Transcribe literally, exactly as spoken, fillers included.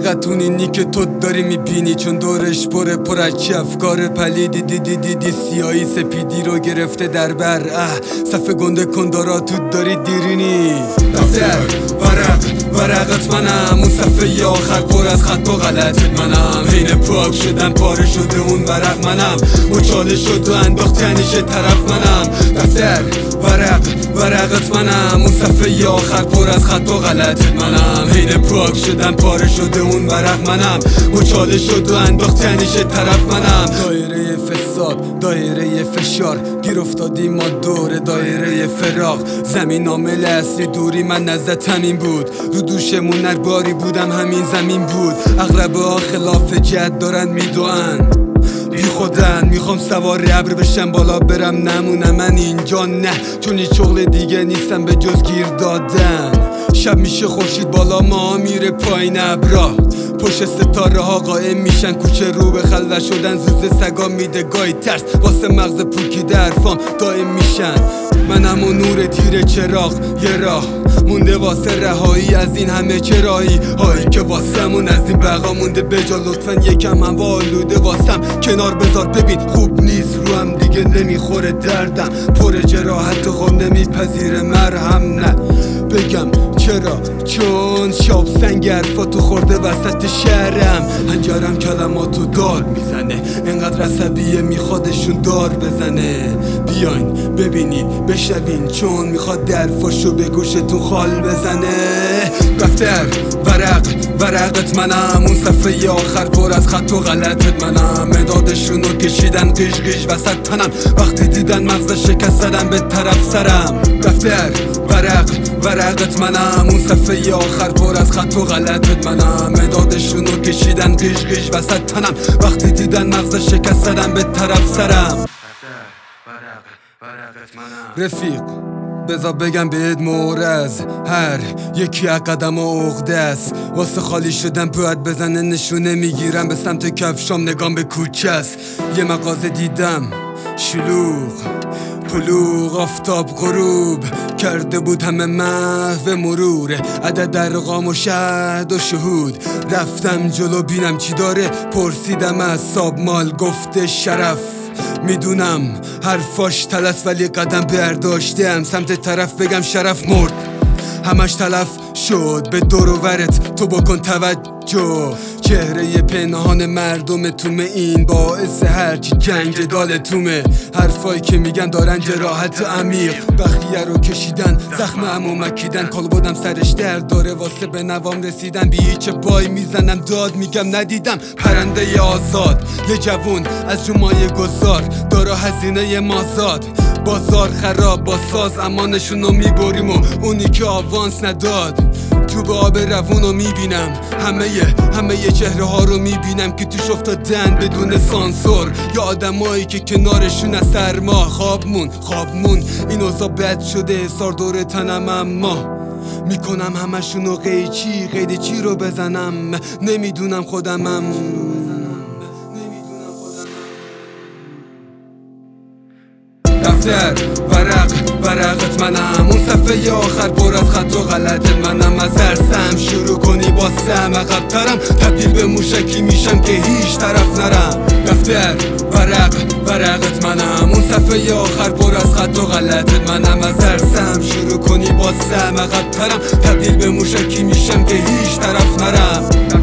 حقیقت اونینی که تو داری میبینی، چون دورش پره پر از چه افکار پلیدی دیدی دیدی سیاهی سپیدی رو گرفته در بر. اه صفحه گنده کندارا تو داری دیرینی. دفتر ورق ورقت منم، اون صفحه آخر پر از خط و غلطت منم. حین پاک شدن پاره شده اون ورق منم، مچاله شد و انداخت تنیش طرف منم. دفتر ورق ورقت منم، اون صفحه آخر پر از خط و غلطت منم. حین پاک شدن پاره شده اون ورق منم، مچاله شد و انداخت تنیش طرف منم. دایره فساد دایره فشار، گیر افتادیم ما دور دایره فراق. زمین عامل اصلی دوری من نزد همین بود، رو دوشمون نرباری بودم همین زمین بود. اغلب ها خلاف جد دارن میدوان، بی خودن میخوام سوار ابر بشم بالا برم نمونم من اینجا نه، چون هیچ شغل دیگه نیستم به جز گیر دادن. شب میشه خورشید بالا ما میره پایین ابرا، پشت ستاره ها قائم میشن، کوچه رو به خلوت شدن زوز سگا میده گاهی ترس، واسه مغز پوکی در فام دائم میشن. منم و نور تیر چراغ یه راه مونده واسه رهایی از این همه چراهی هایی که واسمون از این بقا مونده. بجا لطفا یکم هم آلوده واسم کنار بذار ببین خوب نیست رو هم دیگه نمیخوره دردم، پر جراحت خود نمیپذیره مرهم. نه بگم چرا؟ چون شاب سنگ حرفاتو خورده وسط شهرم، هنجرم کلماتو داد میزنه، انقدر عصبیه میخوادشون دار بزنه. بیاین ببینید بشنوین چون میخواد درفاشو به گوشتون خال بزنه. دفتر ورق ورقت منم، اون صفحه آخر پر از خط و غلطت منم. مدادشونو کشیدن قیش قیش وسط تنم، وقتی دیدن مغز شکست زدن به طرف سرم. دفتر ورق ورقت منم، اون صفحه آخر پر از خط و غلطت منم. مدادشونو کشیدن قیش قیش وسط تنم، وقتی دیدن مغز شکست زدن به طرف سرم. رفیق بذار بگم بهت مورز، هر یکی از قدم و عقده است، واسه خالی شدن باید بزنه نشونه میگیرم به سمت کفشام نگام به کوچه است. یه مغازه دیدم شلوغ پلوغ آفتاب غروب کرده بود همه محو مرور، عدد ارقام و شهد و شهود. رفتم جلو بینم چی داره، پرسیدم از صاب مال گفته شرف. میدونم حرفاش تلس ولی قدم برداشتم سمت طرف بگم شرف مرد، همش تلف شد به دور و ورت تو بکن توجه. چهره پنهان مردم تومه این باعث هرچی جنگ جدال تومه. حرفایی که میگن دارن جراحت عمیق، بخیه رو کشیدن زخم امو مکیدن. کال بودم سرش درد داره واسه به نوام رسیدن، بی هیچ بای میزنم داد میگم ندیدم. پرنده آزاد یه جوون از جمعه گذار داره هزینه مازاد. بازار خراب با ساز امانشونو میبریم و اونی که آوانس نداد. تو به آب روونو میبینم، همه همه چهره ها رو میبینم که توش افتادن بدون سانسور، یا آدمایی که کنارشون از سرما خوابمون خوابمون. این اوضاع بد شده سار دور تنم، اما میکنم همشونو قیچی قید چی رو بزنم، نمیدونم خودمم. دفتر ورق ورقت منم، اون صفحه آخر پر از خط و غلطت منم. از ارسم شروع کنی با سم عقب ترم، تبدیل به موشکی میشم که هیچ طرف نرم. دفتر ورق ورقت منم، اون صفحه آخر پر از خط و غلطت منم. از ارسم شروع کنی با سم عقب ترم، تبدیل به موشکی میشم که هیچ طرف نرم.